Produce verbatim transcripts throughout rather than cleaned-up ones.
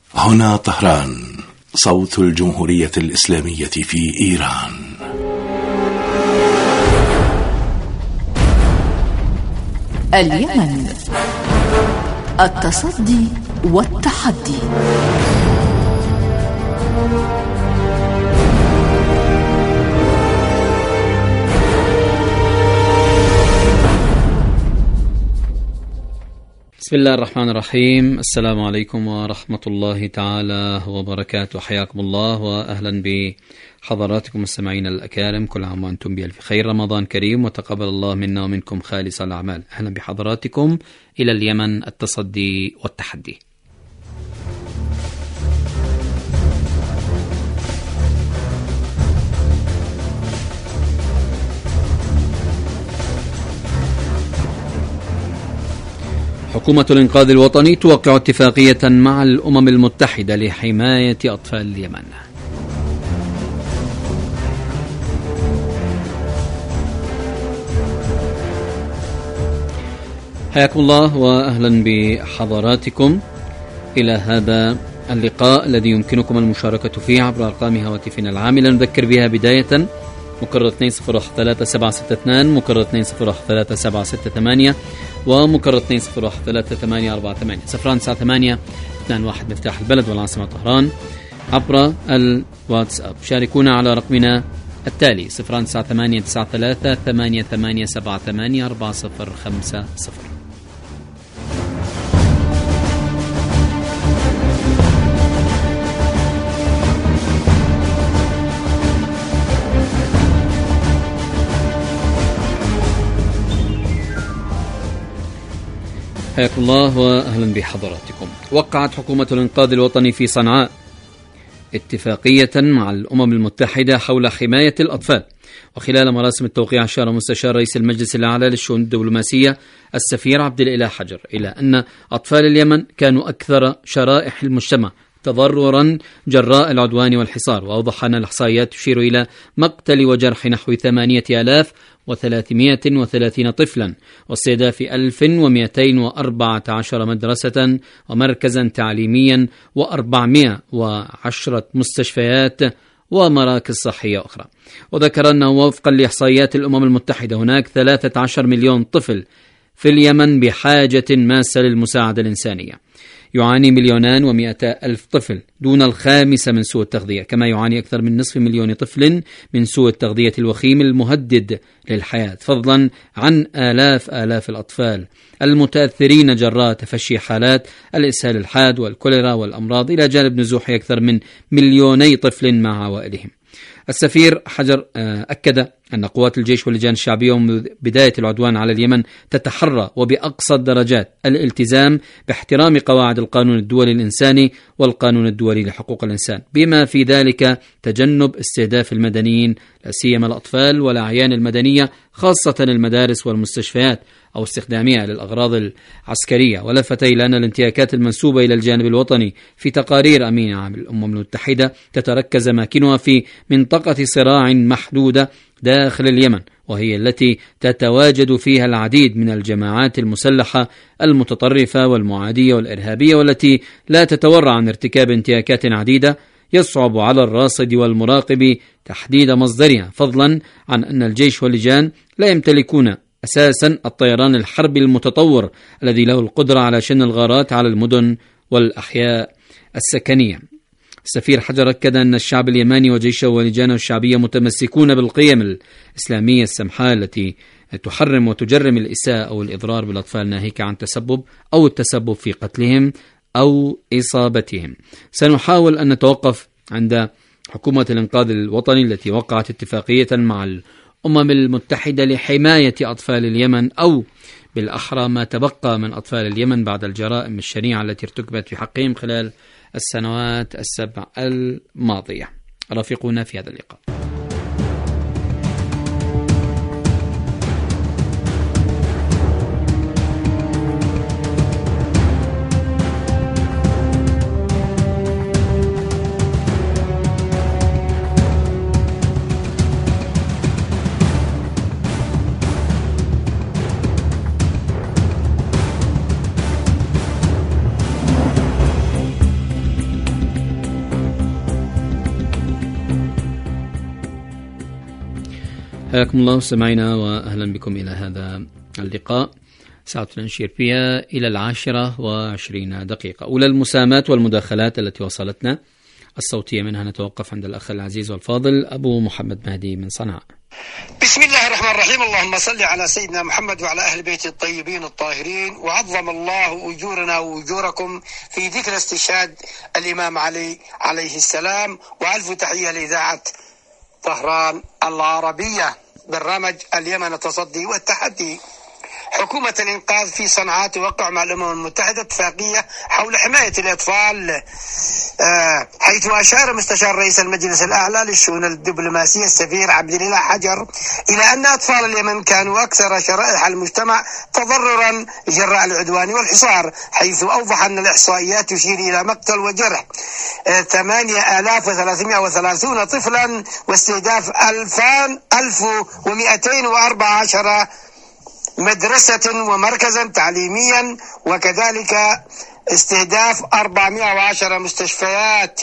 هنا طهران، صوت الجمهورية الإسلامية في إيران. اليمن، التصدي والتحدي. بسم الله الرحمن الرحيم. السلام عليكم ورحمة الله تعالى وبركاته. حياكم الله وأهلا بحضراتكم السمعين الأكارم، كل عام وأنتم بألف خير. رمضان كريم وتقبل الله منا ومنكم خالص الأعمال. أهلا بحضراتكم إلى اليمن، التصدي والتحدي. حكومة الإنقاذ الوطني توقع اتفاقية مع الأمم المتحدة لحماية أطفال اليمن. حياكم الله وأهلا بحضراتكم إلى هذا اللقاء الذي يمكنكم المشاركة فيه عبر أرقام هواتفنا العاملة. نذكر بها بداية: مكرر اثنين صفر واحد ثلاثة سبعة ستة اثنين، مكرر اثنين صفر واحد ثلاثة سبعة ستة ثمانية، ومكرر اثنين صفر واحد ثلاثة ثمانية أربعة ثمانية. صفران تسعة ثمانية اثنان واحد مفتاح البلد والعاصمة طهران. عبر الواتساب شاركونا على رقمنا التالي: صفران تسعة ثمانية تسعة ثلاثة ثمانية ثمانية سبعة ثمانية أربعة صفر خمسة صفر. حياكم الله وأهلا بحضراتكم. وقعت حكومة الإنقاذ الوطني في صنعاء اتفاقية مع الأمم المتحدة حول حماية الأطفال، وخلال مراسم التوقيع أشار مستشار رئيس المجلس الأعلى للشؤون الدبلوماسية السفير عبد الإله حجر إلى أن أطفال اليمن كانوا أكثر شرائح المجتمع تضررا جراء العدوان والحصار، وأوضح أن الإحصائيات تشير إلى مقتل وجرح نحو ثمانية آلاف وثلاثمائة وثلاثين طفلا، واستهداف ألف ومئتين وأربعة عشر مدرسة ومركزا تعليميا وأربعمائة وعشرة مستشفيات ومراكز صحية أخرى. وذكر أنه وفقا لإحصائيات الأمم المتحدة هناك ثلاثة عشر مليون طفل في اليمن بحاجة ماسة للمساعدة الإنسانية. يعاني مليونان ومئتا ألف طفل دون الخامسة من سوء التغذية، كما يعاني أكثر من نصف مليون طفل من سوء التغذية الوخيم المهدد للحياة، فضلا عن آلاف آلاف الأطفال المتأثرين جراء تفشي حالات الإسهال الحاد والكوليرا والأمراض، إلى جانب نزوح أكثر من مليوني طفل مع عوائلهم. السفير حجر أكد أن قوات الجيش واللجان الشعبية منذ بداية العدوان على اليمن تتحرى وبأقصى الدرجات الالتزام باحترام قواعد القانون الدولي الإنساني والقانون الدولي لحقوق الإنسان، بما في ذلك تجنب استهداف المدنيين لا سيما الأطفال والأعيان المدنية، خاصة المدارس والمستشفيات، أو استخدامها للأغراض العسكرية. ولفت إلى أن الانتهاكات المنسوبة إلى الجانب الوطني في تقارير أمين عام الأمم المتحدة تتركز أماكنها في منطقة صراع محدودة داخل اليمن، وهي التي تتواجد فيها العديد من الجماعات المسلحة المتطرفة والمعادية والإرهابية، والتي لا تتورع عن ارتكاب انتهاكات عديدة يصعب على الراصد والمراقب تحديد مصدرها، فضلا عن أن الجيش واللجان لا يمتلكون أساسا الطيران الحربي المتطور الذي له القدرة على شن الغارات على المدن والأحياء السكنية. السفير حجر أكد أن الشعب اليماني وجيشه ولجانه الشعبية متمسكون بالقيم الإسلامية السمحاء التي تحرم وتجرم الإساءة أو الإضرار بالأطفال، ناهيك عن تسبب أو التسبب في قتلهم أو إصابتهم. سنحاول أن نتوقف عند حكومة الإنقاذ الوطني التي وقعت اتفاقية مع الأمم المتحدة لحماية أطفال اليمن، أو بالأحرى ما تبقى من أطفال اليمن بعد الجرائم الشنيعة التي ارتكبت في حقهم خلال السنوات السبع الماضية. رافقونا في هذا اللقاء. حياكم الله مستمعينا وأهلا بكم إلى هذا اللقاء. ساعة ننشر فيها إلى العاشرة وعشرين دقيقة. أولى المساهمات والمداخلات التي وصلتنا الصوتية منها نتوقف عند الأخ العزيز والفاضل أبو محمد مهدي من صنعاء. بسم الله الرحمن الرحيم. اللهم صل على سيدنا محمد وعلى أهل بيته الطيبين الطاهرين، وعظم الله أجورنا وأجوركم في ذكر استشهاد الإمام علي عليه السلام. وألف تحية لإذاعة طهران العربية. برنامج اليمن التصدي والتحدي. حكومة الإنقاذ في صنعاء توقع مع الأمم المتحدة اتفاقية حول حماية الأطفال، حيث أشار مستشار رئيس المجلس الأعلى للشؤون الدبلوماسية السفير عبد الإله حجر إلى أن أطفال اليمن كانوا أكثر شرائح المجتمع تضررا جراء العدوان والحصار، حيث أوضح أن الإحصائيات تشير إلى مقتل وجرح ثمانية آلاف وثلاثمائة وثلاثين طفلا واستهداف ألف ومئتين وأربعة عشر مدرسة ومركزا تعليميا، وكذلك استهداف أربعمائة وعشرة مستشفيات.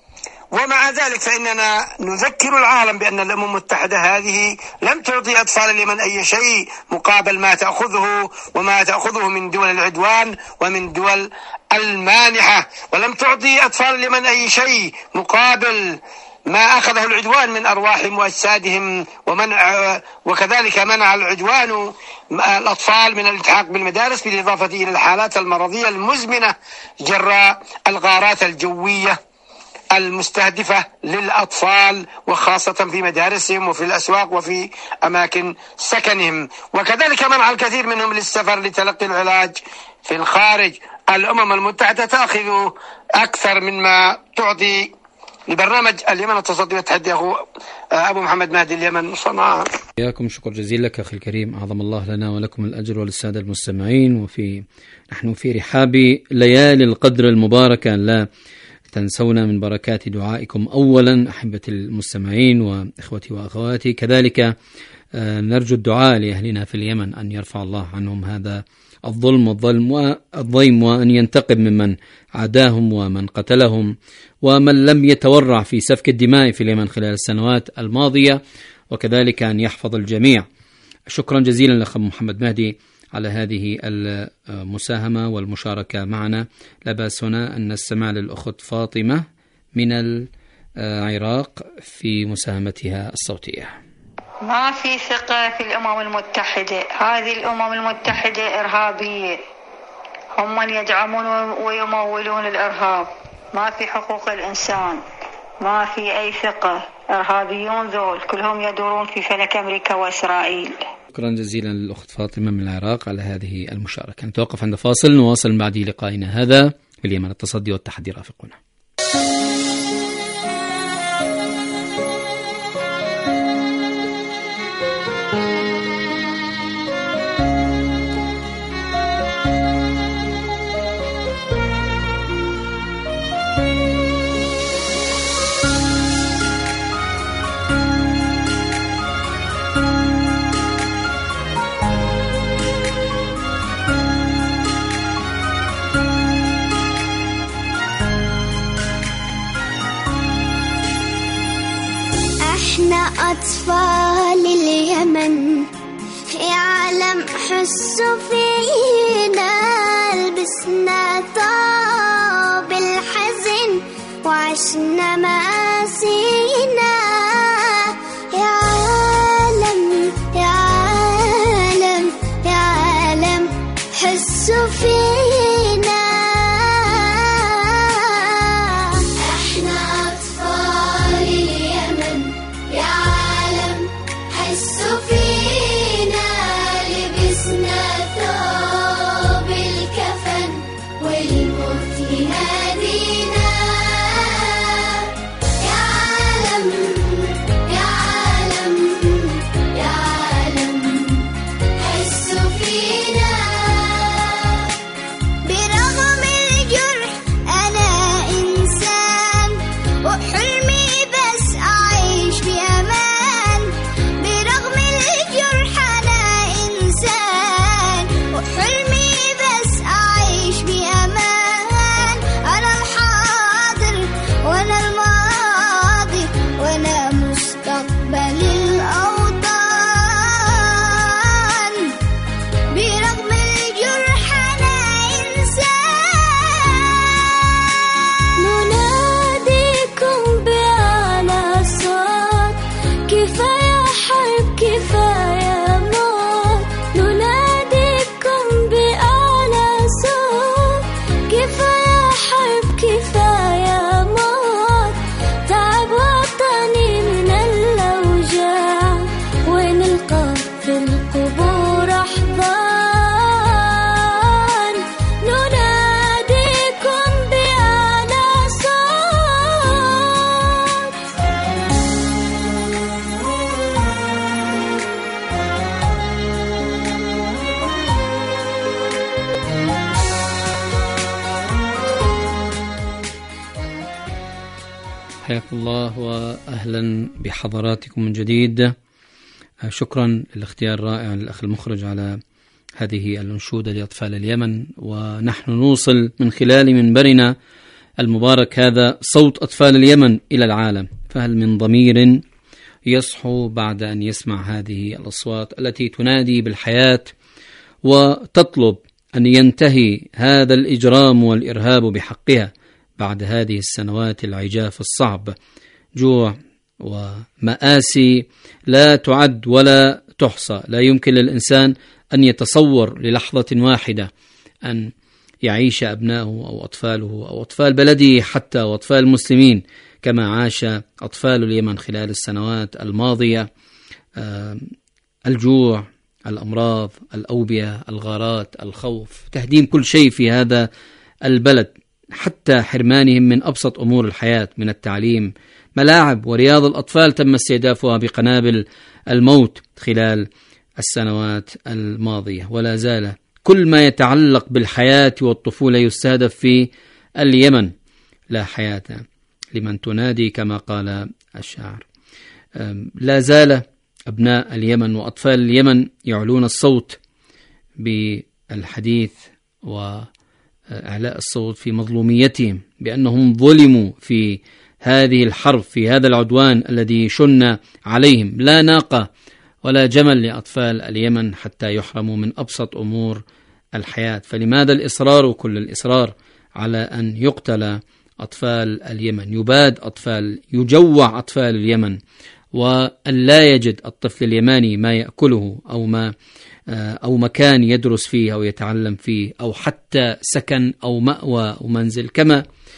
ومع ذلك فإننا نذكر العالم بأن الأمم المتحدة هذه لم تعطي أطفال اليمن أي شيء مقابل ما تأخذه وما تأخذه من دول العدوان ومن دول المانحة، ولم تعطي أطفال اليمن أي شيء مقابل ما أخذه العدوان من أرواحهم وأجسادهم، ومنع وكذلك منع العدوان الأطفال من الالتحاق بالمدارس، بالإضافة إلى الحالات المرضية المزمنة جراء الغارات الجوية المستهدفة للأطفال، وخاصة في مدارسهم وفي الأسواق وفي أماكن سكنهم، وكذلك منع الكثير منهم للسفر لتلقي العلاج في الخارج. الأمم المتحدة تأخذ أكثر مما تعطي لبرنامج اليمن التصدي والتحدي. أخو أبو محمد مهدي اليمن صنعاء. إياكم، شكر جزيل لك أخي الكريم، أعظم الله لنا ولكم الأجر وللسادة المستمعين. وفي نحن في رحاب ليالي القدر المباركة، لا تنسونا من بركات دعائكم أولا أحبتي المستمعين وإخوتي وأخواتي. كذلك نرجو الدعاء لأهلنا في اليمن أن يرفع الله عنهم هذا الظلم والظلم والضيم، وأن ينتقم ممن عاداهم ومن قتلهم ومن لم يتورع في سفك الدماء في اليمن خلال السنوات الماضية، وكذلك أن يحفظ الجميع. شكرا جزيلا لأخ محمد مهدي على هذه المساهمة والمشاركة معنا. لا بأس هنا أن نستمع للأخت فاطمة من العراق في مساهمتها الصوتية. ما في ثقة في الأمم المتحدة، هذه الأمم المتحدة إرهابية، هم من يدعمون ويمولون الإرهاب، ما في حقوق الإنسان، ما في أي ثقة، إرهابيون ذول كلهم يدورون في فلك أمريكا وإسرائيل. شكرا جزيلا للأخت فاطمة من العراق على هذه المشاركة. نتوقف عند فاصل، نواصل من بعد لقائنا هذا في اليمن التصدي والتحدي. رافقنا. أطفال اليمن يا عالم حسوا فينا، لبسنا ثوب الحزن وعشنا مآسينا. يا عالم يا عالم يا عالم حسوا فينا، احنا أطفال اليمن يا عالم حسوا فينا، لبسنا ثوب الكفن والموت ينادينا. يا عالم يا عالم يا عالم حسوا فينا، حياك الله وأهلا بحضراتكم من جديد. شكرا للاختيار الرائع للأخ المخرج على هذه الأنشودة لأطفال اليمن، ونحن نوصل من خلال منبرنا المبارك هذا صوت أطفال اليمن إلى العالم. فهل من ضمير يصحو بعد أن يسمع هذه الأصوات التي تنادي بالحياة وتطلب أن ينتهي هذا الإجرام والإرهاب بحقها بعد هذه السنوات العجاف الصعب؟ جوع ومآسي لا تعد ولا تحصى. لا يمكن للإنسان أن يتصور للحظة واحدة أن يعيش أبناؤه أو أطفاله أو أطفال بلده حتى وأطفال المسلمين كما عاش أطفال اليمن خلال السنوات الماضية. الجوع، الأمراض، الأوبئة، الغارات، الخوف، تهديم كل شيء في هذا البلد، حتى حرمانهم من أبسط أمور الحياة من التعليم. ملاعب ورياض الأطفال تم استهدافها بقنابل الموت خلال السنوات الماضية، ولا زال كل ما يتعلق بالحياة والطفولة يستهدف في اليمن. لا حياة لمن تنادي كما قال الشاعر. لا زال أبناء اليمن وأطفال اليمن يعلون الصوت بالحديث وإعلاء الصوت في مظلوميتهم بأنهم ظلموا في هذه الحرب، في هذا العدوان الذي شن عليهم. لا ناقة ولا جمل لأطفال اليمن حتى يحرموا من أبسط أمور الحياة. فلماذا الإصرار كل الإصرار على أن يقتل أطفال اليمن، يباد أطفال، يجوع أطفال اليمن، وأن لا يجد الطفل اليماني ما يأكله أو ما أو مكان يدرس فيه أو يتعلم فيه أو حتى سكن أو مأوى ومنزل كما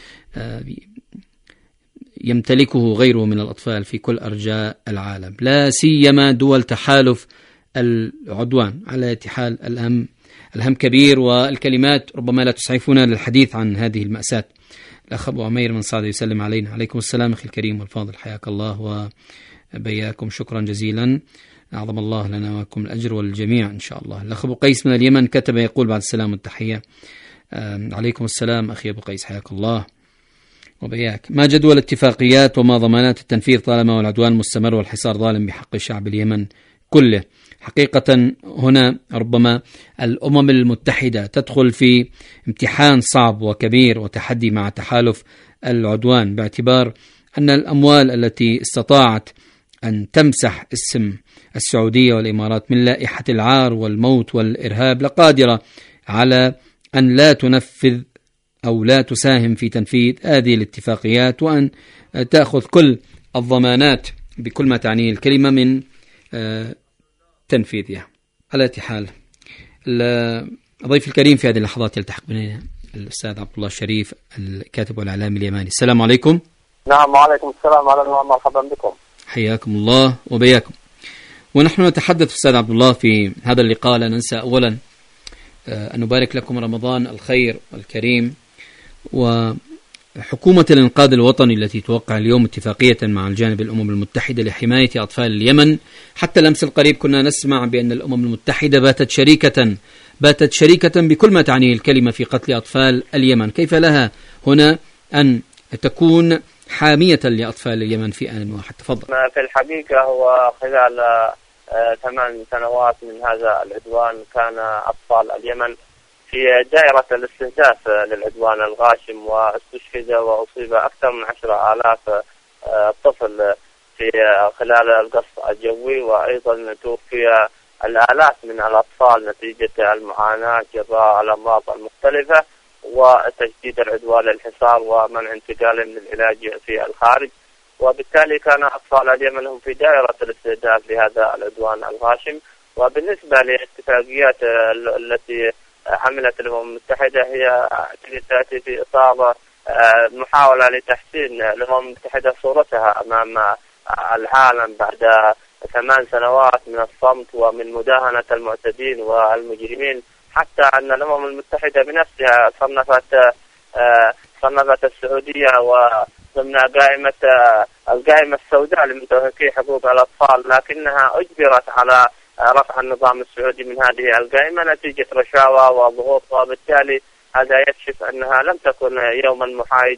يمتلكه غيره من الأطفال في كل أرجاء العالم، لا سيما دول تحالف العدوان. على حال الأهم الهم كبير، والكلمات ربما لا تسعفنا للحديث عن هذه المأساة. الأخ أبو عمير من صعد يسلم علينا. عليكم السلام أخي الكريم والفاضل، حياك الله وبياكم، شكرا جزيلا، أعظم الله لنا وكم الأجر والجميع إن شاء الله. الأخ أبو قيس من اليمن كتب يقول بعد السلام والتحية. عليكم السلام أخي أبو قيس، حياك الله وبياك. ما جدوى الاتفاقيات وما ضمانات التنفيذ طالما العدوان مستمر والحصار ظالم بحق شعب اليمن كله؟ حقيقة هنا ربما الأمم المتحدة تدخل في امتحان صعب وكبير وتحدي مع تحالف العدوان، باعتبار أن الأموال التي استطاعت أن تمسح اسم السعودية والإمارات من لائحة العار والموت والإرهاب لقادرة على أن لا تنفذ أو لا تساهم في تنفيذ هذه الاتفاقيات، وأن تأخذ كل الضمانات بكل ما تعنيه الكلمة من تنفيذها. على حال الضيف الكريم في هذه اللحظات يلتحق بنا الأستاذ عبد الله الشريف الكاتب والإعلامي اليماني. السلام عليكم. نعم وعليكم السلام، على مرحبا بكم، حياكم الله وبياكم. ونحن نتحدث أستاذ عبد الله في هذا اللقاء، لا ننسى أولا أن نبارك لكم رمضان الخير الكريم، وحكومة الإنقاذ الوطني التي توقع اليوم اتفاقية مع الجانب الأمم المتحدة لحماية أطفال اليمن. حتى الأمس القريب كنا نسمع بأن الأمم المتحدة باتت شريكة باتت شريكة بكل ما تعنيه الكلمة في قتل أطفال اليمن. كيف لها هنا أن تكون حامية لأطفال اليمن في آن واحد؟ تفضل. في الحقيقة هو خلال ثمان سنوات من هذا العدوان كان أطفال اليمن في دائرة الاستنزاف للعدوان الغاشم، واستشهد وأصيب أكثر من عشرة آلاف طفل في خلال القصف الجوي، وأيضا توفي الآلاف من الأطفال نتيجة المعاناة جراء الأمراض المختلفة وتجديد العدوان للحصار ومنع انتقالهم للعلاج في الخارج. وبالتالي كان أطفال اليمن هم في دائرة الاستهداف لهذا العدوان الغاشم. وبالنسبة لاتفاقيات التي عملت الأمم المتحدة، هي تأتي في إطار محاولة لتحسين الأمم المتحدة صورتها أمام العالم بعد ثمان سنوات من الصمت ومن مداهنة المعتدين والمجرمين، حتى أن الأمم المتحدة بنفسها صنفت صنفت السعودية وضمن قائمة القائمة السوداء لمنتهكي حقوق الأطفال، لكنها أجبرت على رفع النظام السعودي من هذه القائمة نتيجة رشاوى وضغوط، وبالتالي هذا يكشف أنها لم تكن يوما محايدة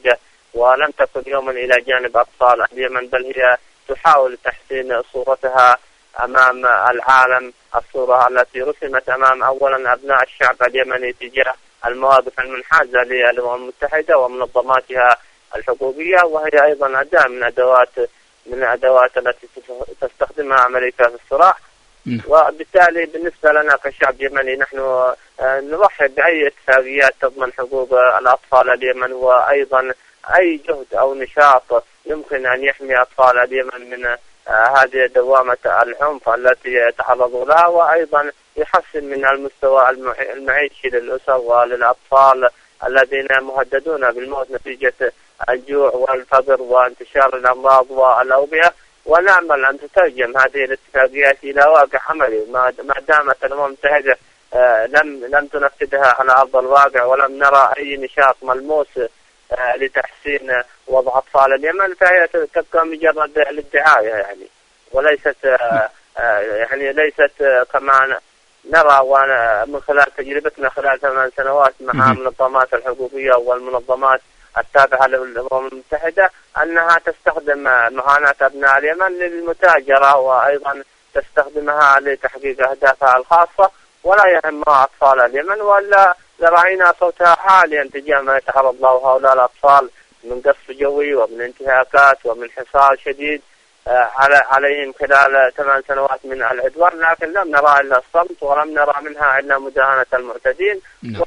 ولم تكن يوما إلى جانب أطفال اليمن، بل هي تحاول تحسين صورتها أمام العالم، الصورة التي رسمت أمام أولا أبناء الشعب اليمني تجاه المواقف المنحازة للأمم المتحدة ومنظماتها الحقوقية، وهي أيضا أداة من أدوات من الأدوات التي تستخدمها أمريكا في الصراع. وبالتالي بالنسبة لنا كشعب يمني نحن نرحب بأي اتفاقيات تضمن حقوق الأطفال اليمن، وأيضا أي جهد أو نشاط يمكن أن يحمي أطفال اليمن من هذه دوامة العنف التي يتعرضوا لها، وأيضا يحسن من المستوى المعيشي للأسر وللأطفال الذين مهددون بالموت نتيجة الجوع والفقر وانتشار الأمراض والأوبئة. ونأمل أن تترجم هذه الاتفاقيات إلى واقع عملي، ما دامت الأمم المتحدة لم لم تنفذها على أرض الواقع، ولم نرى أي نشاط ملموس لتحسين وضع أطفال اليمن، فهي تبقى مجرد الادعاء يعني، وليست يعني ليست كما نرى ومن خلال تجربتنا خلال ثمان سنوات مع المنظمات الحقوقية والمنظمات التابعة للأمم المتحدة أنها تستخدم معاناة أبناء اليمن للمتاجرة، وأيضا تستخدمها لتحقيق أهدافها الخاصة، ولا يهمها أطفال اليمن. ولا لرأينا صوتها عاليا تجاه ما يتعرض له هؤلاء الأطفال من قصف جوي ومن انتهاكات ومن حصار شديد عليهم خلال ثمان سنوات من العدوان، لكن لم نرى إلا الصمت، ولم نرى منها إلا مداهنة المعتدين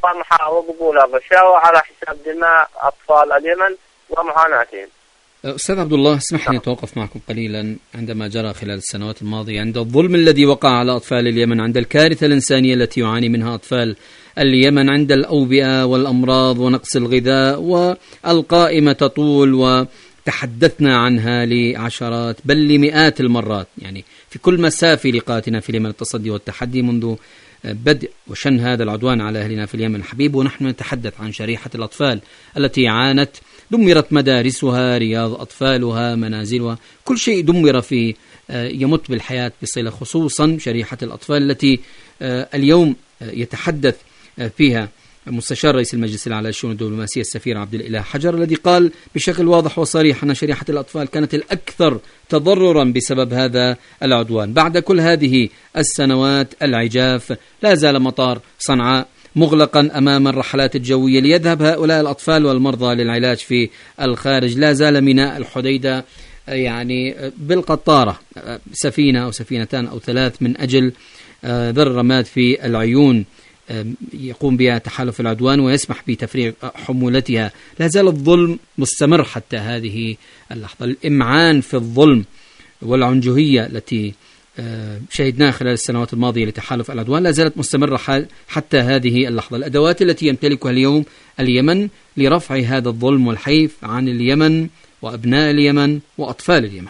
وقبول الرشاوى على حساب دماء أطفال اليمن ومعاناتهم. أستاذ عبد الله، اسمح لي أتوقف معكم قليلا عندما جرى خلال السنوات الماضية، عند الظلم الذي وقع على أطفال اليمن، عند الكارثة الإنسانية التي يعاني منها أطفال اليمن، عند الأوبئة والأمراض ونقص الغذاء، والقائمة تطول وتحدثنا عنها لعشرات بل لمئات المرات، يعني في كل مساء في لقاءاتنا في اليمن التصدي والتحدي منذ بدء وشن هذا العدوان على أهلنا في اليمن الحبيب، ونحن نتحدث عن شريحة الأطفال التي عانت، دمرت مدارسها، رياض أطفالها، منازلها، كل شيء دمر في يمت بالحياة بصلة، خصوصا شريحة الأطفال التي اليوم يتحدث فيها مستشار رئيس المجلس الأعلى للشؤون الدبلوماسية السفير عبد الإله حجر، الذي قال بشكل واضح وصريح أن شريحة الأطفال كانت الأكثر تضررا بسبب هذا العدوان. بعد كل هذه السنوات العجاف لا زال مطار صنعاء مغلقا أمام الرحلات الجوية ليذهب هؤلاء الأطفال والمرضى للعلاج في الخارج، لا زال ميناء الحديدة يعني بالقطارة سفينة أو سفينتان أو ثلاث من أجل ذر الرماد في العيون يقوم بها تحالف العدوان ويسمح بتفريغ حمولتها. لا زال الظلم مستمر حتى هذه اللحظة، الإمعان في الظلم والعنجهية التي شهدناها خلال السنوات الماضية لتحالف العدوان لا زالت مستمرة حتى هذه اللحظة. الأدوات التي يمتلكها اليوم اليمن لرفع هذا الظلم والحيف عن اليمن وأبناء اليمن وأطفال اليمن.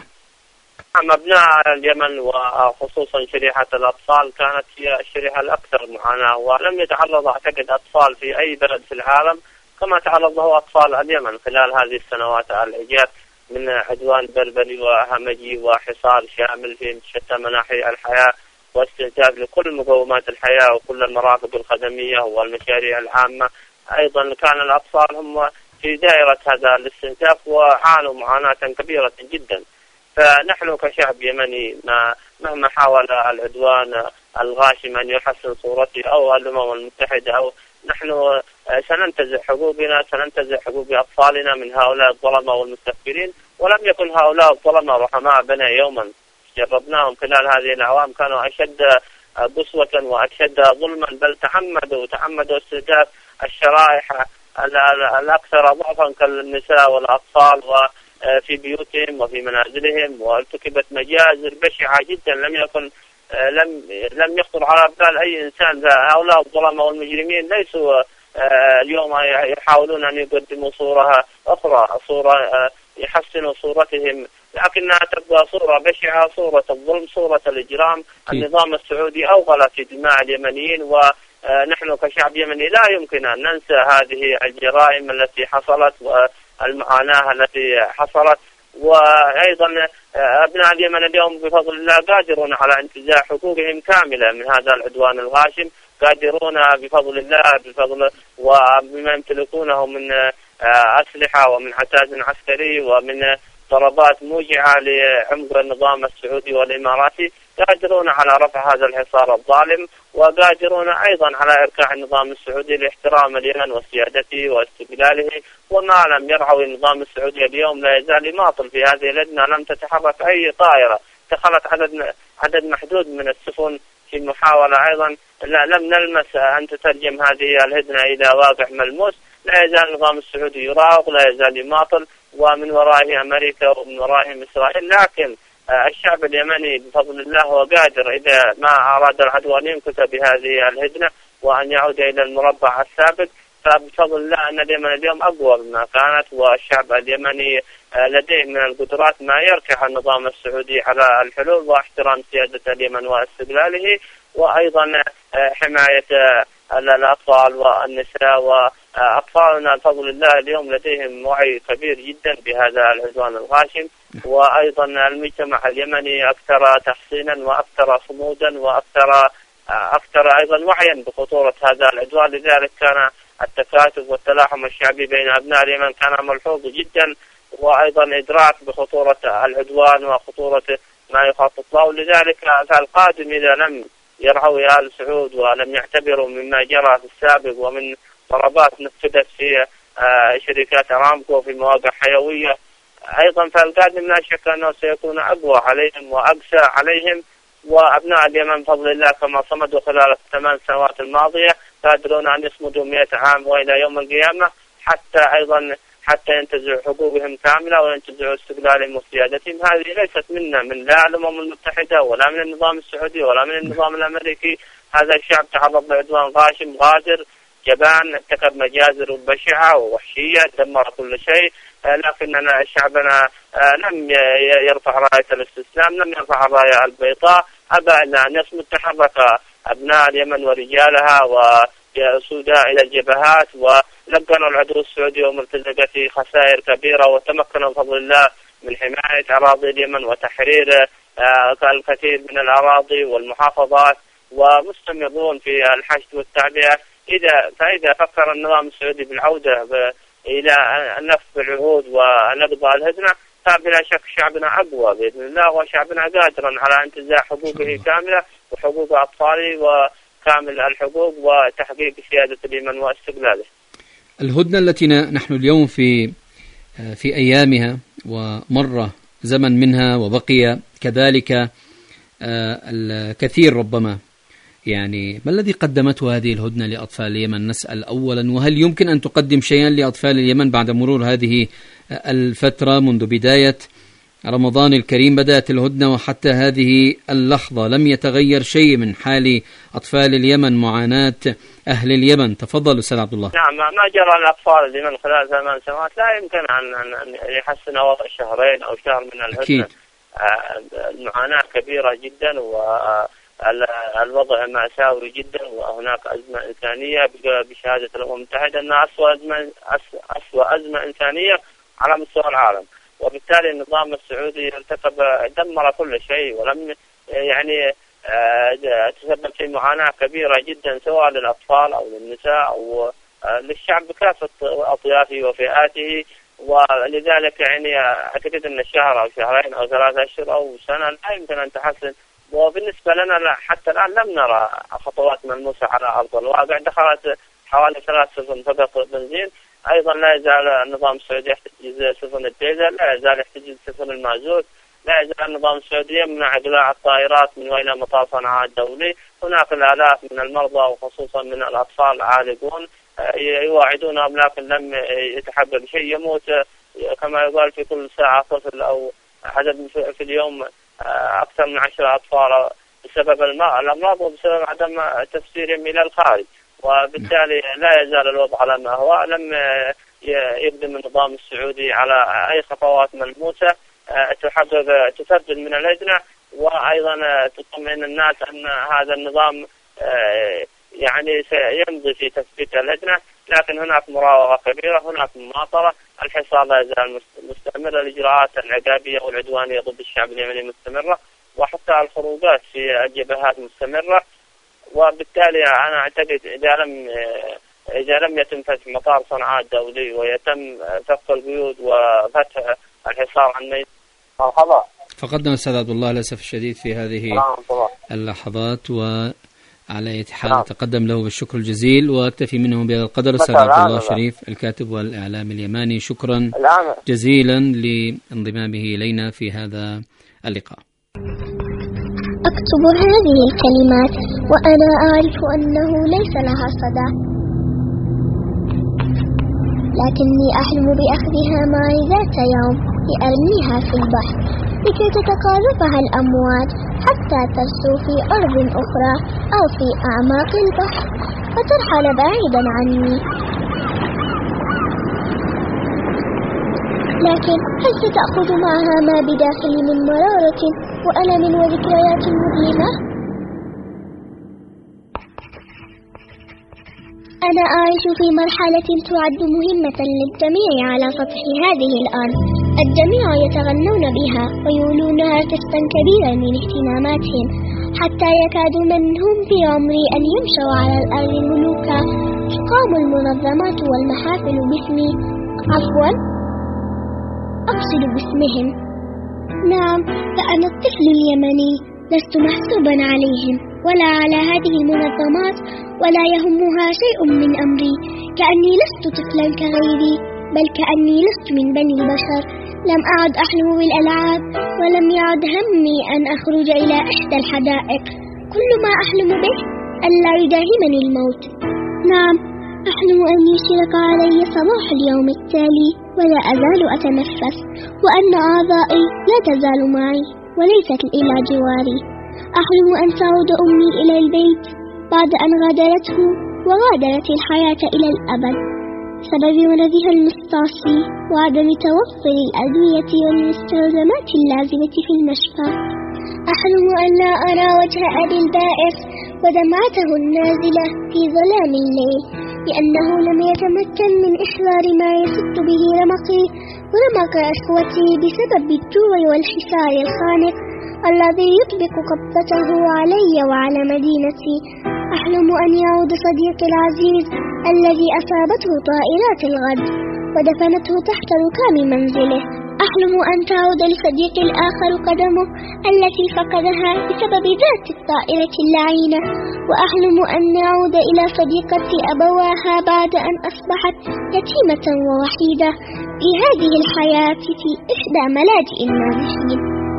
أبناء اليمن وخصوصا شريحة الأطفال كانت هي الشريحة الأكثر معاناة، ولم يتعرض أعتقد أطفال في أي بلد في العالم كما تعرض له أطفال اليمن خلال هذه السنوات العجاف من عدوان بربري وهمجي وحصار شامل في شتى مناحي الحياة واستهداف لكل مقومات الحياة وكل المرافق الخدمية والمشاريع العامة. أيضا كان الأطفال هم في دائرة هذا الاستهداف وعانوا معاناة كبيرة جدا. فنحن كشعب يمني ما مهما حاول العدوان الغاشم أن يحسن صورته أو الأمم المتحدة أو نحن سننتزع حقوقنا، سننتزع حقوق أطفالنا من هؤلاء الظلمة والمستكبرين. ولم يكن هؤلاء الظلمة رحماء بنا يوما، جربناهم خلال هذه الأعوام، كانوا أشد قسوة وأشد ظلما، بل تعمدوا تعمدوا استهداف الشرائح الأكثر ضعفا كالنساء والأطفال وفي بيوتهم وفي منازلهم، وارتكبت مجازر بشعة جدا لم يكن لم لم يخطر على بال أي إنسان. هؤلاء الظلمة والمجرمين ليسوا اليوم يحاولون أن يقدموا صورة أخرى، صورة يحسنوا صورتهم، لكنها تبقى صورة بشعة، صورة الظلم، صورة الإجرام. النظام السعودي أوغل في دماء اليمنيين، ونحن كشعب يمني لا يمكن أن ننسى هذه الجرائم التي حصلت والمعاناة التي حصلت. وأيضا أبناء اليمن اليوم بفضل الله قادرون على انتزاع حقوقهم كاملة من هذا العدوان الغاشم، قادرون بفضل الله بفضل وبما يمتلكونه من أسلحة ومن عتاد عسكري ومن ضربات موجعة لعمق النظام السعودي والإماراتي، قادرون على رفع هذا الحصار الظالم، وقادرون أيضا على إركاع النظام السعودي لاحترام اليمن وسيادته واستقلاله. وما لم يرعوي النظام السعودي اليوم لا يزال يماطل في هذه اللجنة. لم تتحرك أي طائرة، دخلت عدد عدد محدود من السفن في محاولة أيضا لا لم نلمس أن تترجم هذه الهدنة إلى واقع ملموس. لا يزال النظام السعودي يراوغ، لا يزال يماطل، ومن ورائه أمريكا ومن ورائهم إسرائيل. لكن الشعب اليمني بفضل الله هو قادر إذا ما أراد العدو أن يمكث بهذه الهدنة وأن يعود إلى المربع السابق، فبفضل الله أن اليمن اليوم أقوى مما كانت، والشعب اليمني لديه من القدرات ما يركع النظام السعودي على الحلول واحترام سيادة اليمن واستقلاله، وأيضا حماية الأطفال والنساء. وأطفالنا بفضل الله اليوم لديهم وعي كبير جدا بهذا العدوان الغاشم، وأيضا المجتمع اليمني أكثر تحصينا وأكثر صمودا وأكثر أكثر أيضا وعيا بخطورة هذا العدوان. لذلك كان التكاتف والتلاحم الشعبي بين أبناء اليمن كان ملحوظ جدا، وأيضا إدراك بخطورة العدوان وخطورة ما يخطط له. لذلك فالقادم إذا لم يرعوا آل سعود ولم يعتبروا مما جرى في السابق ومن ضربات نفذت في شركات أرامكو في مواقع حيوية أيضا، فالقادم لا شك أنه سيكون أقوى عليهم وأقسى عليهم. وأبناء اليمن بفضل الله كما صمدوا خلال الثمان سنوات الماضية قادرون أن يصمدوا مئة عام وإلى يوم القيامة، حتى أيضا حتى ينتزعوا حقوقهم كاملة وينتزعوا استقلالهم وسيادتهم. هذه ليست منا من لا الأمم المتحدة ولا من النظام السعودي ولا من النظام الأمريكي. هذا الشعب تعرض لعدوان غاشم غادر جبان، ارتكب مجازر بشعة ووحشية، دمر كل شيء، لكننا شعبنا لم يرفع راية الاستسلام، لم يرفع الراية البيضاء، أبى إلا أن يصمد. تحرك أبناء اليمن ورجالها وسوداء إلى الجبهات، ولقنوا العدو السعودي ومرتزقته خسائر كبيرة، وتمكنوا بفضل الله من حماية أراضي اليمن وتحرير الكثير من الأراضي والمحافظات، ومستمرون في الحشد والتعبئة. إذا فإذا فكر النظام السعودي بالعودة إلى نفذ العهود ونقض الهدنة، فبلا شك شعبنا أقوى بإذن الله، وشعبنا قادرا على انتزاع حقوقه كاملة وحقوق أطفاله وكامل الحقوق وتحقيق سيادة اليمن واستقلاله. الهدنة التي نحن اليوم في في أيامها ومر زمن منها وبقي كذلك الكثير ربما، يعني ما الذي قدمته هذه الهدنة لأطفال اليمن؟ نسأل أولا، وهل يمكن أن تقدم شيئا لأطفال اليمن بعد مرور هذه الفترة منذ بداية رمضان الكريم؟ بدأت الهدنة وحتى هذه اللحظة لم يتغير شيء من حال أطفال اليمن، معاناة أهل اليمن. تفضل أستاذ عبد الله. نعم، ما جرى الأطفال اليمن خلال ثمان سنوات لا يمكن أن يحسن وضع شهرين أو شهر من الهدنة. أكيد. المعاناة كبيرة جدا والوضع مأساوي جدا، وهناك أزمة إنسانية بشهادة الأمم المتحدة أنها أسوأ أزمة أسوأ أزمة إنسانية على مستوى العالم. وبالتالي النظام السعودي ارتكب دمر كل شيء، ولم يعني تسبب في معاناة كبيرة جدا سواء للأطفال أو للنساء أو للشعب بكافة أطيافه وفئاته. ولذلك يعني أعتقد أن شهر أو شهرين أو ثلاثة أشهر أو سنة لا يمكن أن تحسن. وبالنسبة لنا حتى الآن لم نرى خطوات ملموسة على أرض الواقع. دخلت حوالي ثلاث سفن فقط بنزين. أيضا لا يزال النظام السعودي يحتجز سفن الديزل، لا يزال يحتجز سفن المازوت، لا يزال النظام السعودي يمنع إقلاع الطائرات من وإلى مطار صنعاء الدولي. هناك الآلاف من المرضى وخصوصا من الأطفال عالقون يواعدونهم، لكن لم يتحقق شيء. يموت كما يقال في كل ساعة طفل أو عدد في اليوم أكثر من عشرة أطفال بسبب الأمراض وبسبب عدم تفسيرهم إلى الخارج. وبالتالي لا يزال الوضع على ما هو. لم يقدم النظام السعودي على أي خطوات ملموسة تحقق تسدد من اللجنة، وأيضا تطمئن الناس أن هذا النظام يعني سيمضي في تثبيت اللجنة. لكن هناك مراوغة كبيرة، هناك مماطلة، الحصار لا يزال مستمر، الإجراءات العقابية والعدوانية ضد الشعب اليمني مستمرة، وحتى الخروجات في الجبهات مستمرة. وبالتالي أنا أعتقد إذا لم إذا لم يتم فتح مطار صنعاء الدولي ويتم سقف القيود وفتح الحصار عن ميدان مرحبا. فقدنا أستاذ عبد الله للأسف الشديد في هذه اللحظات، وعلى أي حال نتقدم له بالشكر الجزيل وأكتفي منه بهذا القدر. أستاذ عبد الله شريف الكاتب والإعلام اليماني، شكرا جزيلا لانضمامه إلينا في هذا اللقاء. أكتب هذه الكلمات وأنا أعرف أنه ليس لها صدى، لكني أحلم بأخذها معي ذات يوم لأرميها في البحر لكي تتقاذفها الأمواج حتى ترسو في أرض أخرى أو في أعماق البحر فترحل بعيدا عني. لكن هل ستأخذ معها ما بداخلي من مرارة وألم وذكريات مؤلمة؟ أنا أعيش في مرحلة تعد مهمة للجميع على سطح هذه الأرض. الجميع يتغنون بها ويولونها قسطا كبيرا من اهتماماتهم، حتى يكاد من هم في عمري أن يمشوا على الأرض ملوكا. تقام المنظمات والمحافل باسمي، عفوا أقصد باسمهم. نعم، فأنا الطفل اليمني، لست محسوبا عليهم ولا على هذه المنظمات، ولا يهمها شيء من أمري، كأني لست طفلا كغيري، بل كأني لست من بني البشر. لم أعد أحلم بالألعاب، ولم يعد همي أن أخرج إلى إحدى الحدائق. كل ما أحلم به أن لا يداهمني الموت. نعم، أحلم أن يشرق علي صباح اليوم التالي ولا أزال أتنفس، وأن أعضائي لا تزال معي وليست إلى جواري. أحلم أن تعود أمي إلى البيت بعد أن غادرته وغادرت الحياة إلى الأبد بسبب مرضها المستعصي وعدم توفر الأدوية والمستلزمات اللازمة في المشفى. أحلم أن لا أرى وجه أبي البائس ودمعته النازلة في ظلام الليل، لأنه لم يتمكن من إحضار ما يسد به رمقي ورمق إخوتي بسبب الجوع والحصار الخانق الذي يطبق قبضته علي وعلى مدينتي. أحلم أن يعود صديقي العزيز الذي أصابته طائرات الغد ودفنته تحت ركام منزله. أحلم أن تعود لصديقي الآخر قدمه التي فقدها بسبب ذات الطائرة اللعينة. وأحلم أن نعود إلى صديقة أبواها بعد أن أصبحت يتيمة ووحيدة في هذه الحياة في إحدى ملاجئ النازحين.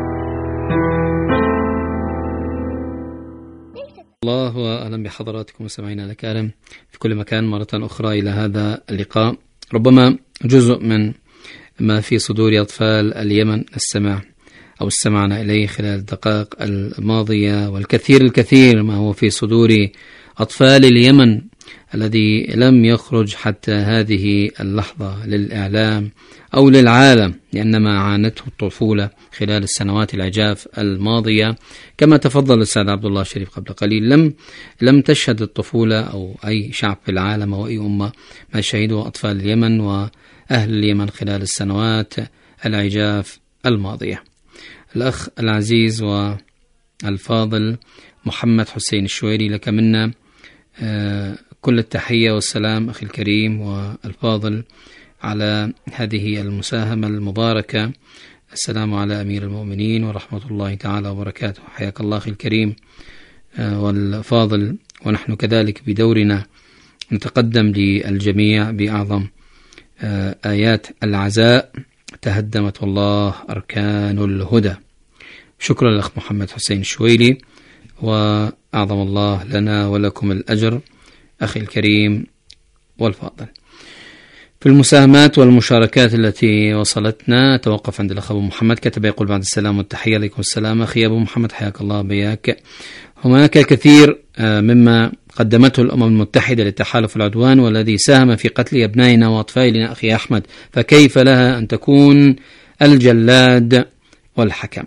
الله، وأهلا بحضراتكم مستمعينا الكرام في كل مكان مرة أخرى إلى هذا اللقاء. ربما جزء من ما في صدور أطفال اليمن السمع أو استمعنا إليه خلال الدقائق الماضية، والكثير الكثير ما هو في صدور أطفال اليمن الذي لم يخرج حتى هذه اللحظة للإعلام أو للعالم، لأن ما عانته الطفولة خلال السنوات العجاف الماضية كما تفضل الأستاذ عبد الله شريف قبل قليل. لم لم تشهد الطفولة أو أي شعب في العالم أو أي أمة ما شهدوا أطفال اليمن وأهل اليمن خلال السنوات العجاف الماضية. الأخ العزيز والفاضل محمد حسين الشويري، لك منا كل التحية والسلام أخي الكريم والفاضل على هذه المساهمة المباركة. السلام على أمير المؤمنين ورحمة الله تعالى وبركاته. حياك الله أخي الكريم والفاضل. ونحن كذلك بدورنا نتقدم للجميع بأعظم آيات العزاء: تهدمت والله أركان الهدى. شكرا لأخ محمد حسين الشويري، وأعظم الله لنا ولكم الأجر أخي الكريم والفاضل. في المساهمات والمشاركات التي وصلتنا توقف عند الأخ أبو محمد، كتب يقول: بعد السلام والتحية. عليكم السلام أخي أبو محمد، حياك الله بياك. هناك الكثير مما قدمته الأمم المتحدة للتحالف العدوان والذي ساهم في قتل أبنائنا وأطفالنا أخي أحمد، فكيف لها أن تكون الجلاد والحكم؟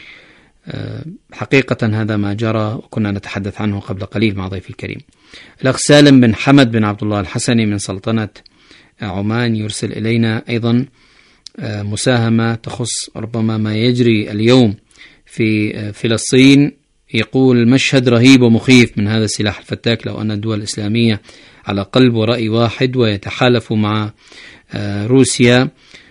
حقيقة هذا ما جرى وكنا نتحدث عنه قبل قليل مع ضيفي الكريم. الأخ سالم بن حمد بن عبد الله الحسني من سلطنة عمان يرسل إلينا أيضا مساهمة تخص ربما ما يجري اليوم في فلسطين. يقول: مشهد رهيب ومخيف من هذا السلاح الفتاك، لو أن الدول الإسلامية على قلب ورأي واحد ويتحالفوا مع روسيا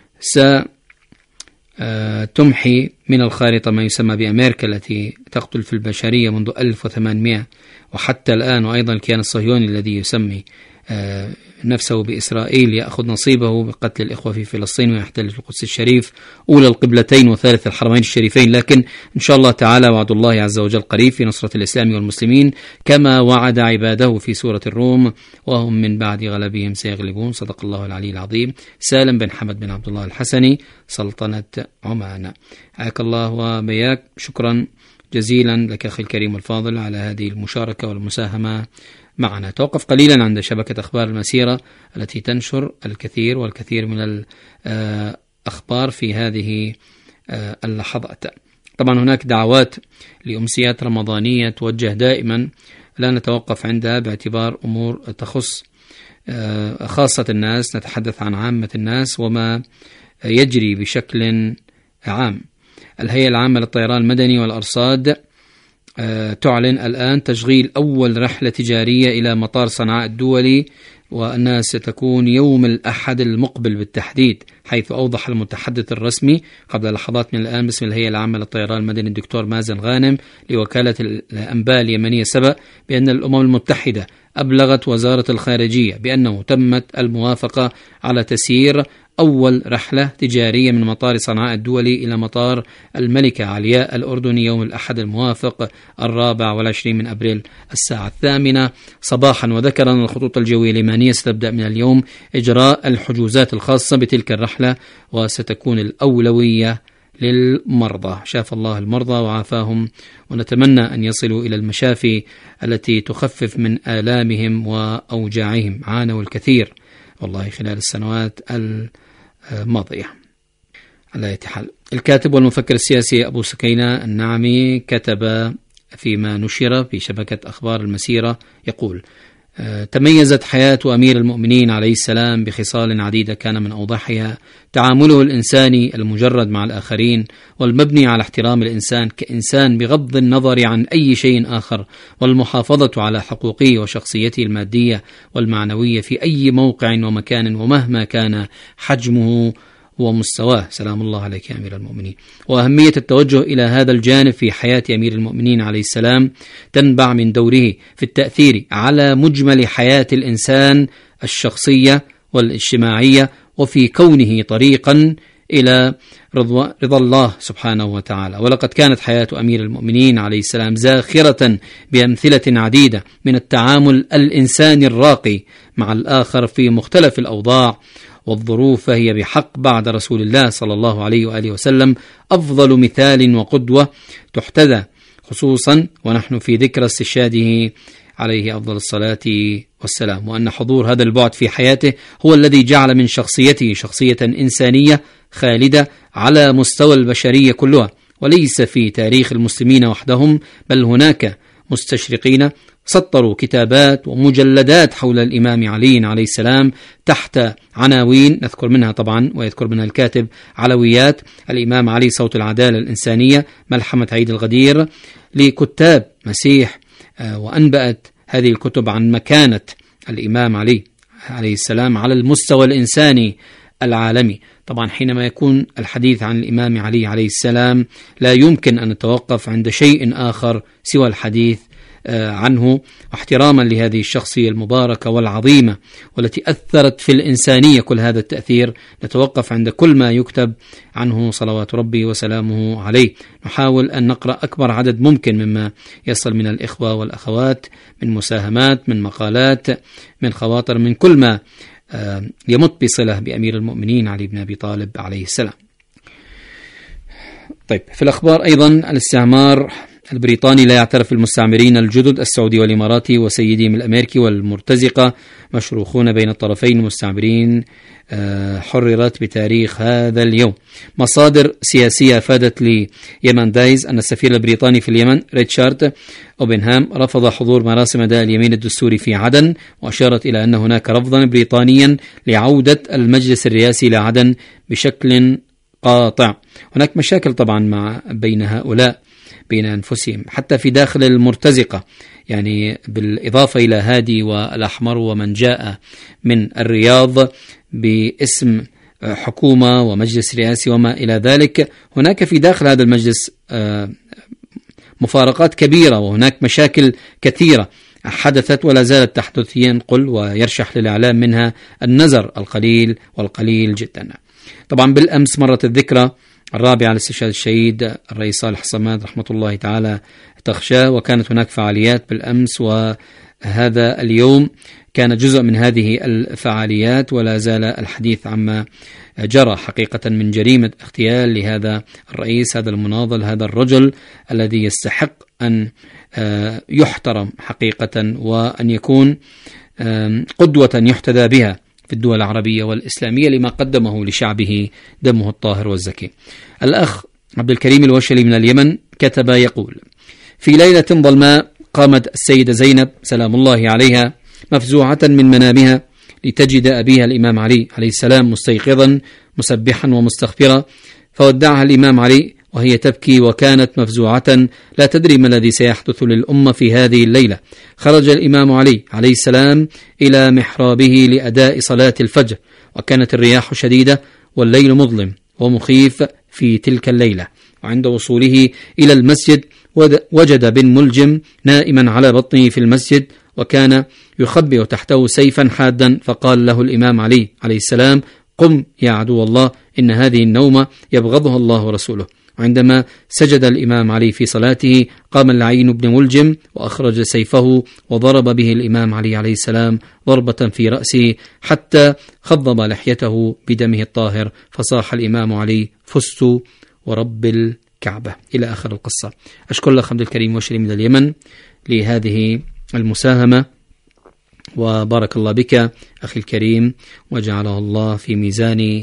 ستمحي من الخارطة ما يسمى بأمريكا التي تقتل في البشرية منذ ألف وثمانمائة وحتى الآن، وأيضا الكيان الصهيوني الذي يسمي نفسه بإسرائيل يأخذ نصيبه بقتل الإخوة في فلسطين ويحتل في القدس الشريف، أولى القبلتين وثالث الحرمين الشريفين. لكن إن شاء الله تعالى وعد الله عز وجل قريب في نصرة الإسلام والمسلمين كما وعد عباده في سورة الروم، وهم من بعد غلبهم سيغلبون. صدق الله العلي العظيم. سالم بن حمد بن عبد الله الحسني، سلطنة عمان. حياك الله وبياك، شكرا جزيلا لك أخي الكريم الفاضل على هذه المشاركة والمساهمة معنا. توقف قليلا عند شبكة أخبار المسيرة التي تنشر الكثير والكثير من الأخبار في هذه اللحظات. طبعا هناك دعوات لأمسيات رمضانية توجه دائما، لا نتوقف عندها باعتبار أمور تخص خاصة الناس، نتحدث عن عامة الناس وما يجري بشكل عام. الهيئة العامة للطيران المدني والأرصاد تعلن الآن تشغيل أول رحلة تجارية إلى مطار صنعاء الدولي، وأنها ستكون يوم الأحد المقبل بالتحديد، حيث أوضح المتحدث الرسمي قبل لحظات من الآن باسم الهيئة العامة للطيران المدني الدكتور مازن غانم لوكالة الأنباء اليمنية سبأ بأن الأمم المتحدة أبلغت وزارة الخارجية بأنه تمت الموافقة على تسيير أول رحلة تجارية من مطار صنعاء الدولي إلى مطار الملكة علياء الأردني يوم الأحد الموافق الرابع والعشرين من أبريل الساعة الثامنة صباحا. وذكر أن الخطوط الجوية اليمنية ستبدأ من اليوم إجراء الحجوزات الخاصة بتلك الرحلة، وستكون الأولوية للمرضى. شاف الله المرضى وعافاهم، ونتمنى أن يصلوا إلى المشافي التي تخفف من آلامهم وأوجاعهم. عانوا الكثير والله خلال السنوات الماضية. على أي حال، الكاتب والمفكر السياسي أبو سكينة النعمي كتب فيما نشر في شبكة أخبار المسيرة يقول: تميزت حياة أمير المؤمنين عليه السلام بخصال عديدة كان من أوضحها تعامله الإنساني المجرد مع الآخرين والمبني على احترام الإنسان كإنسان بغض النظر عن أي شيء آخر، والمحافظة على حقوقه وشخصيته المادية والمعنوية في أي موقع ومكان ومهما كان حجمه ومستواه. سلام الله عليك يا أمير المؤمنين. وأهمية التوجه إلى هذا الجانب في حياة أمير المؤمنين عليه السلام تنبع من دوره في التأثير على مجمل حياة الإنسان الشخصية والاجتماعية، وفي كونه طريقا إلى رضا الله سبحانه وتعالى. ولقد كانت حياة أمير المؤمنين عليه السلام زاخرة بأمثلة عديدة من التعامل الإنساني الراقي مع الآخر في مختلف الأوضاع والظروف، فهي بحق بعد رسول الله صلى الله عليه وآله وسلم أفضل مثال وقدوة تحتذى، خصوصا ونحن في ذكرى استشهاده عليه أفضل الصلاة والسلام. وأن حضور هذا البعد في حياته هو الذي جعل من شخصيته شخصية إنسانية خالدة على مستوى البشرية كلها، وليس في تاريخ المسلمين وحدهم، بل هناك مستشرقين سطروا كتابات ومجلدات حول الإمام علي عليه السلام تحت عناوين نذكر منها طبعا ويذكر منها الكاتب علويات الإمام علي صوت العدالة الإنسانية، ملحمة عيد الغدير، لكتاب مسيح، وأنبأت هذه الكتب عن مكانة الإمام علي عليه السلام على المستوى الإنساني العالمي. طبعا حينما يكون الحديث عن الإمام علي عليه السلام لا يمكن أن نتوقف عند شيء آخر سوى الحديث عنه، واحتراما لهذه الشخصية المباركة والعظيمة والتي أثرت في الإنسانية كل هذا التأثير. نتوقف عند كل ما يكتب عنه صلوات ربي وسلامه عليه. نحاول أن نقرأ أكبر عدد ممكن مما يصل من الإخوة والأخوات، من مساهمات، من مقالات، من خواطر، من كل ما يمت بصلة بأمير المؤمنين علي بن أبي طالب عليه السلام. طيب، في الأخبار أيضا الاستعمار البريطاني لا يعترف المستعمرين الجدد السعودي والإماراتي وسيدهم الأمريكي والمرتزقة مشروخون بين الطرفين المستعمرين حررت بتاريخ هذا اليوم. مصادر سياسية أفادت ليمن دايز أن السفير البريطاني في اليمن ريتشارد أوبنهام رفض حضور مراسم أداء اليمين الدستوري في عدن، وأشارت إلى أن هناك رفضا بريطانيا لعودة المجلس الرئاسي إلى عدن بشكل قاطع. هناك مشاكل طبعا مع بين هؤلاء بين أنفسهم حتى في داخل المرتزقة، يعني بالإضافة إلى هادي والأحمر ومن جاء من الرياض باسم حكومة ومجلس رئاسي وما إلى ذلك، هناك في داخل هذا المجلس مفارقات كبيرة وهناك مشاكل كثيرة حدثت ولا زالت تحدث، ينقل ويرشح للإعلام منها النزر القليل والقليل جدا. طبعا بالأمس مرت الذكرى الرابعة لاستشهاد الشهيد الرئيس صالح الصماد رحمة الله تعالى تخشاه، وكانت هناك فعاليات بالأمس، وهذا اليوم كان جزء من هذه الفعاليات، ولا زال الحديث عما جرى حقيقة من جريمة اغتيال لهذا الرئيس، هذا المناضل، هذا الرجل الذي يستحق أن يحترم حقيقة وأن يكون قدوة يحتذى بها في الدول العربية والإسلامية لما قدمه لشعبه دمه الطاهر والزكي. الأخ عبد الكريم الوشلي من اليمن كتب يقول: في ليلة ظلماء قامت السيدة زينب سلام الله عليها مفزوعة من منامها لتجد أبيها الإمام علي عليه السلام مستيقظا مسبحا ومستغفرا، فودعها الإمام علي وهي تبكي وكانت مفزوعة لا تدري ما الذي سيحدث للأمة في هذه الليلة. خرج الإمام علي عليه السلام إلى محرابه لأداء صلاة الفجر، وكانت الرياح شديدة والليل مظلم ومخيف في تلك الليلة، وعند وصوله إلى المسجد وجد بن ملجم نائما على بطنه في المسجد، وكان يخبئ تحته سيفا حادا، فقال له الإمام علي عليه السلام: قم يا عدو الله، إن هذه النومة يبغضها الله ورسوله. وعندما سجد الإمام علي في صلاته قام اللعين بن ملجم وأخرج سيفه وضرب به الإمام علي عليه السلام ضربة في رأسه حتى خضب لحيته بدمه الطاهر، فصاح الإمام علي: فزت ورب الكعبة، إلى آخر القصة. أشكر لك عبد الكريم وشري من اليمن لهذه المساهمة، وبارك الله بك أخي الكريم وجعله الله في ميزان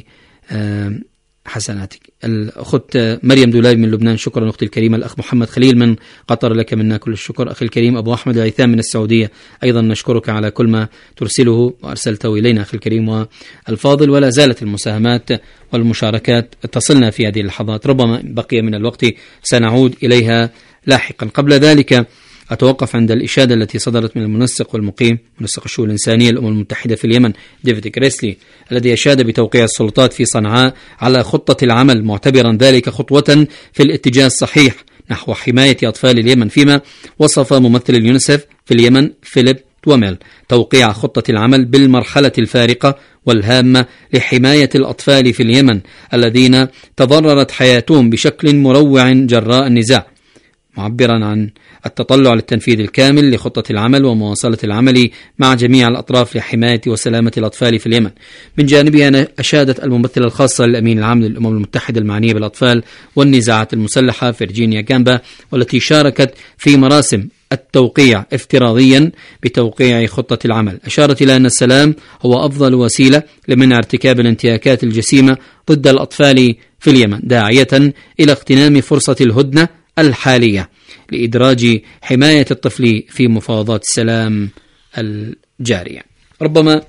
حسناتك. الأخت مريم دولاب من لبنان شكرا أختي الكريمة. الأخ محمد خليل من قطر لك منا كل الشكر. أخي الكريم أبو أحمد العيثام من السعودية أيضا نشكرك على كل ما ترسله وأرسلته إلينا أخي الكريم والفاضل، ولا زالت المساهمات والمشاركات تصلنا في هذه اللحظات، ربما بقي من الوقت سنعود إليها لاحقا. قبل ذلك أتوقف عند الإشادة التي صدرت من المنسق والمقيم منسق الشؤون الإنسانية للأمم المتحدة في اليمن ديفيد كريسلي، الذي أشاد بتوقيع السلطات في صنعاء على خطة العمل، معتبرا ذلك خطوة في الاتجاه الصحيح نحو حماية أطفال اليمن، فيما وصف ممثل اليونيسف في اليمن فيليب توميل توقيع خطة العمل بالمرحلة الفارقة والهامة لحماية الأطفال في اليمن الذين تضررت حياتهم بشكل مروع جراء النزاع، معبرا عن التطلع للتنفيذ الكامل لخطة العمل ومواصلة العمل مع جميع الأطراف لحماية وسلامة الأطفال في اليمن. من جانبها أشادت الممثلة الخاصة للأمين العام للأمم المتحدة المعنية بالأطفال والنزاعات المسلحة فيرجينيا جامبا، والتي شاركت في مراسم التوقيع افتراضيا بتوقيع خطة العمل، أشارت إلى أن السلام هو أفضل وسيلة لمنع ارتكاب الانتهاكات الجسيمة ضد الأطفال في اليمن، داعية إلى اغتنام فرصة الهدنة الحالية لإدراج حماية الطفل في مفاوضات السلام الجارية. ربما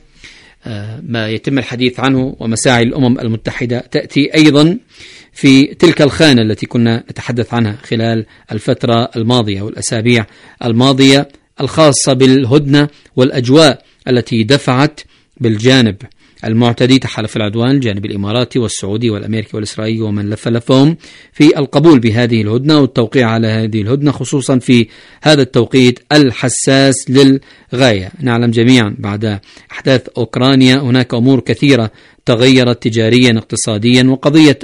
ما يتم الحديث عنه ومساعي الأمم المتحدة تأتي أيضا في تلك الخانة التي كنا نتحدث عنها خلال الفترة الماضية والأسابيع الماضية، الخاصة بالهدنة والأجواء التي دفعت بالجانب المعتدي تحالف العدوان الجانب الإماراتي والسعودي والأمريكي والإسرائيلي ومن لف لفهم في القبول بهذه الهدنة والتوقيع على هذه الهدنة، خصوصا في هذا التوقيت الحساس للغاية. نعلم جميعا بعد أحداث أوكرانيا هناك أمور كثيرة تغيرت تجاريا اقتصاديا، وقضية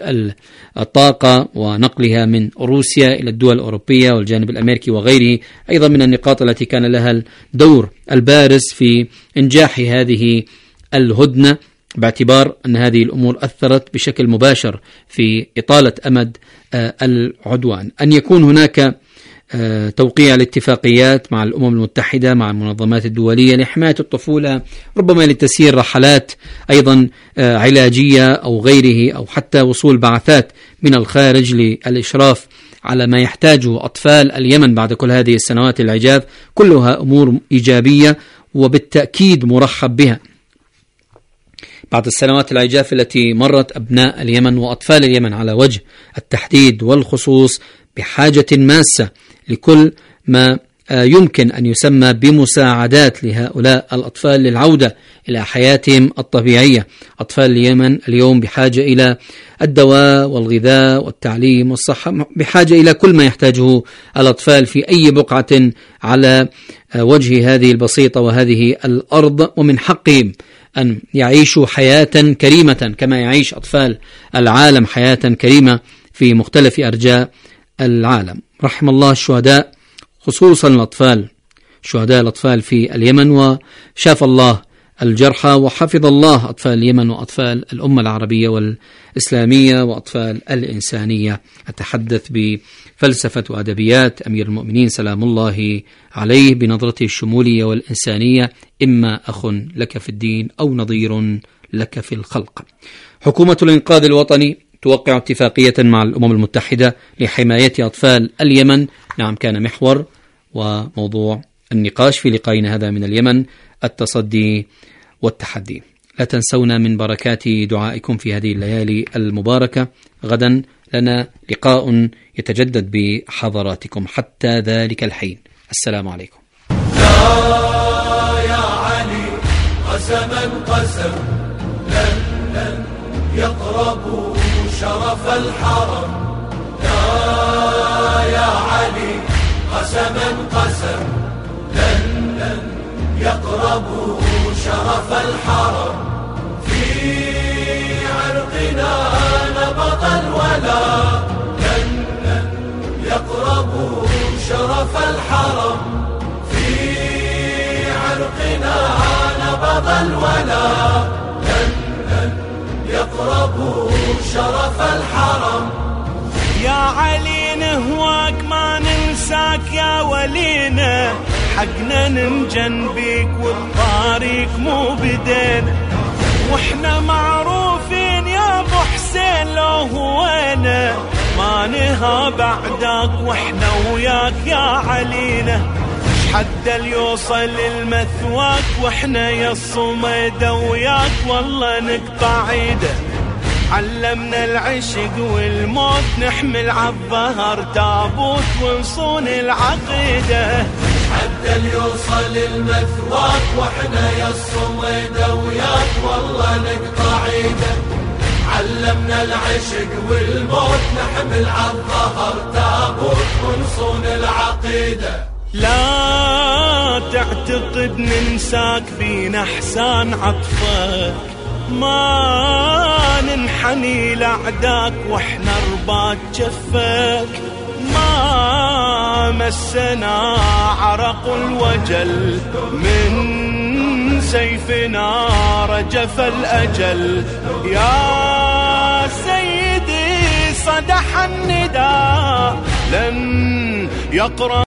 الطاقة ونقلها من روسيا إلى الدول الأوروبية والجانب الأمريكي وغيره أيضا من النقاط التي كان لها الدور البارز في إنجاح هذه الهدنة، باعتبار أن هذه الأمور أثرت بشكل مباشر في إطالة أمد العدوان. أن يكون هناك توقيع الاتفاقيات مع الأمم المتحدة مع المنظمات الدولية لحماية الطفولة، ربما لتسيير رحلات أيضا علاجية أو غيره، أو حتى وصول بعثات من الخارج للإشراف على ما يحتاجه أطفال اليمن بعد كل هذه السنوات العجاف، كلها أمور إيجابية وبالتأكيد مرحب بها. بعد السنوات العجاف التي مرت، أبناء اليمن وأطفال اليمن على وجه التحديد والخصوص بحاجة ماسة لكل ما يمكن أن يسمى بمساعدات لهؤلاء الأطفال للعودة إلى حياتهم الطبيعية. أطفال اليمن اليوم بحاجة إلى الدواء والغذاء والتعليم والصحة، بحاجة إلى كل ما يحتاجه الأطفال في أي بقعة على وجه هذه البسيطة وهذه الأرض، ومن حقهم أن يعيشوا حياة كريمة كما يعيش أطفال العالم حياة كريمة في مختلف أرجاء العالم. رحم الله الشهداء، خصوصا الأطفال، شهداء الأطفال في اليمن، وشاف الله الجرحى وحفظ الله أطفال اليمن وأطفال الأمة العربية والإسلامية وأطفال الإنسانية. أتحدث بفلسفة وأدبيات أمير المؤمنين سلام الله عليه بنظرته الشمولية والإنسانية: إما أخ لك في الدين أو نظير لك في الخلق. حكومة الإنقاذ الوطني توقع اتفاقية مع الأمم المتحدة لحماية أطفال اليمن. نعم، كان محور وموضوع النقاش في لقائنا هذا من اليمن التصدي والتحدي. لا تنسونا من بركات دعائكم في هذه الليالي المباركة. غدا لنا لقاء يتجدد بحضراتكم. حتى ذلك الحين، السلام عليكم. لا يا علي قسما قسم لن لن يقربوا شرف الحرم. لا يا علي قسما قسم لن لن يقربوا شرف الحرم. في عرقنا نبض الولا لن لن يقربوا شرف الحرم. في عرقنا نبض الولا لن لن يقربوا شرف الحرم. يا علي نهواك ما ننساك يا ولينا، حقنا ننجن بيك والطريق مو بدينا، واحنا معروفين يا ابو حسين لو هوينا، ما نها بعدك واحنا وياك يا علينا. حتى ليوصل المثواك واحنا يا الصميدة وياك والله نقطع عيده. علمنا العشق والموت نحمل عالظهر تابوت ونصون العقيدة. حتى ليوصل المثواك واحنا يا الصميدة وياك والله نقطع عيده. علمنا العشق والموت نحمل عالظهر تابوت ونصون العقيدة. لا تعتقد ننساك فينا احسان عطفك، ما ننحني لأعداك واحنا رباط جفك، ما مسنا عرق الوجل من سيفنا رجف الأجل. يا سيدي صدح النداء لن يقرأ